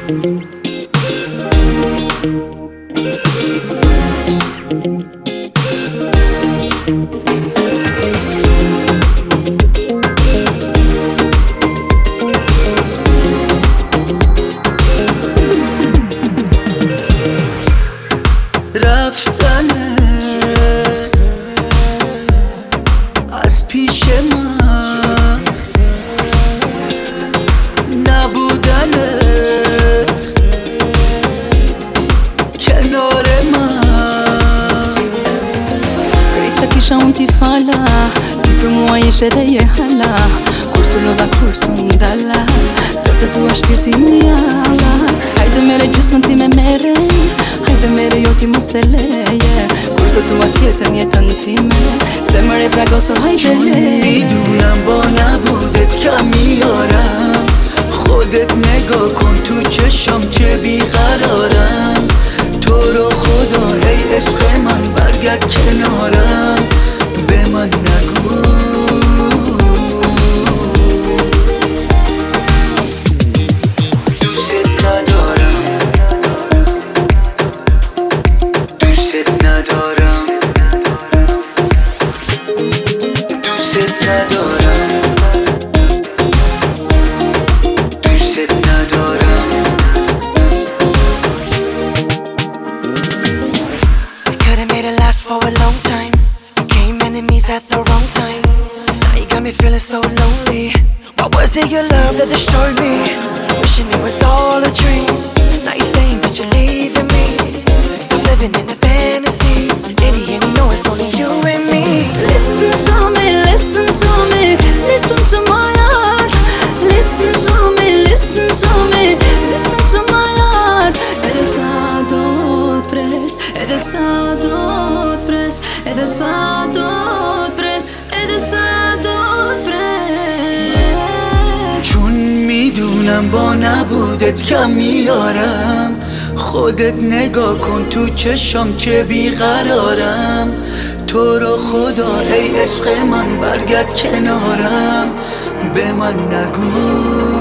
رفتنت از پیش من، نبودنت کنار من. Grita che c'è un ti falla, ti promuovi scede e hala, corso lo da corso dalla, tutta tua spirti miala. Haide mere just non ti me mere, haide mere io ti mosteleje, corso tua tjetër njetën time, se mëre pragoso haide le. میدونم با نبودت کم میارم، خودت نگاه کن تو چشام که بیقرارم. تو رو خدا ای عشق من برگرد کنارم، به من نگو دوست ندارم، دوست ندارم، دوست ندارم، دوست ندارم. Could've made it last for a long time. Became enemies at the wrong time. Now you got me feeling so lonely. What was it your love that destroyed me? Wishing it was all a dream. Now you're saying that you're leaving me. Stop living in a fantasy. Idiot, you know it's only you and me. Listen to me, listen to me, listen to my heart. Listen to me, listen to me, listen to my heart. Edhe sa do t'pres, edhe sa do t'pres, edhe sa do t'pres, edhe sa do t'pres. چون میدونم با نبودت کم میارم، خودت نگاه کن تو چشام که بیقرارم. تو رو خدا ای عشق من برگرد کنارم، به من نگو